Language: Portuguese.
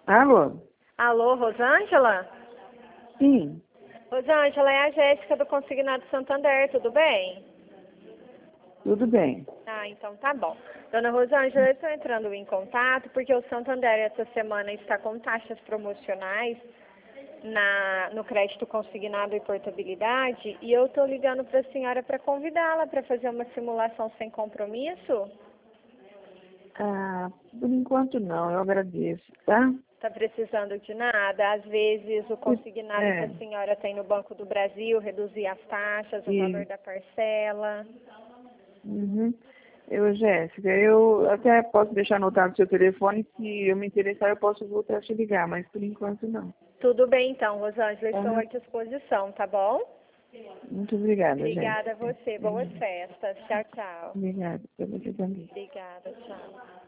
Alô? Alô, Rosângela? Sim, Rosângela, é a Jéssica do Consignado Santander, tudo bem? tudo bem. Ah, então tá bom. Dona Rosângela, eu estou entrando em contato porque o Santander essa semana está com taxas promocionais no crédito consignado e portabilidade e eu estou ligando para a senhora para convidá-la para fazer uma simulação sem compromisso. Ah, por enquanto não, eu agradeço, tá? Está precisando de nada? Às vezes o consignado que É, a senhora tem no Banco do Brasil, reduzir as taxas, o valor e, da parcela. uhum. Jéssica, eu até posso deixar anotado o seu telefone, se eu me interessar eu posso voltar a te ligar, mas por enquanto não. Tudo bem então, Rosângela, estou Tá? à disposição, tá bom? Muito obrigada, Obrigada a Jéssica. você, boas festas. Tchau, tchau. Obrigada, para você também. Obrigada, tchau.